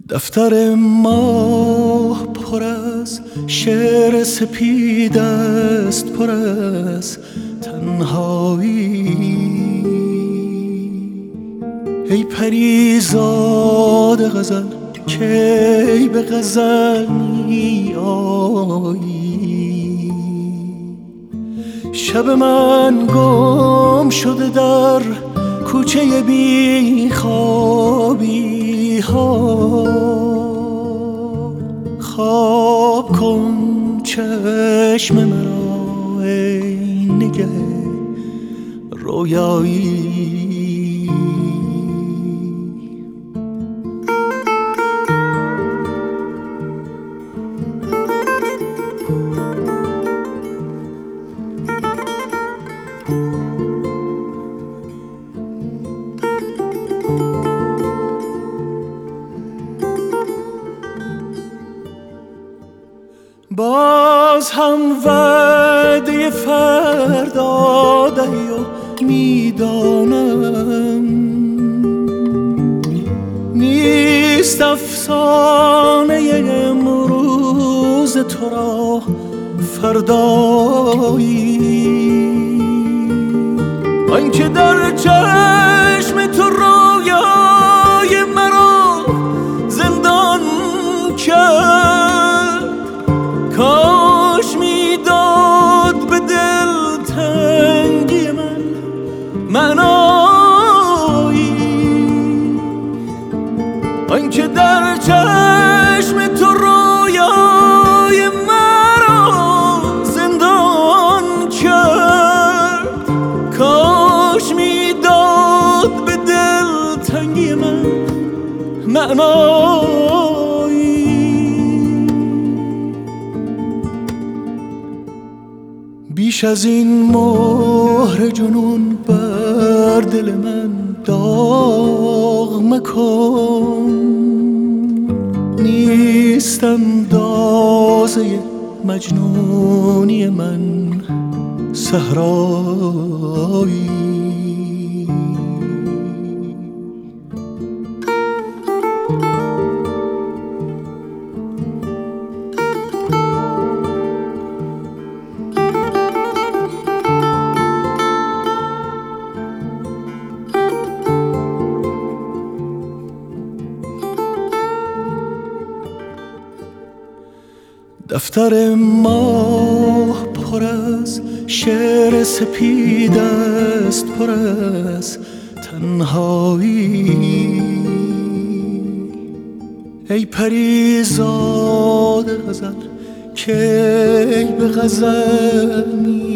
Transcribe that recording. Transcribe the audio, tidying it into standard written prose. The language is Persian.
دفتر ما پر از شعر سپید است، پر از تنهایی. ای پریزاد غزل کی به غزل می آیی؟ شب من گم شده در کوچه بی خوابی ها. خواب کن چشم مرا ای نگه رویایی. باز هم وعده فردا دهی و میدانم نیست افسانه امروز تو را فردایی. آنکه در چشم تو رویای مرا زندان کرد، کاش میداد به دل تنگی من معنایی. آنکه در چشم تو رویای مرا زندان کرد، کاش میداد به دل تنگی من معنایی. بیش از این مهر جنون بر دل من داغ مکن. نیست اندازه مجنونی من صحرایی. دفتر ما پر از شعر سپید است، پر از تنهایی. ای پریزاد غزل کی به غزل می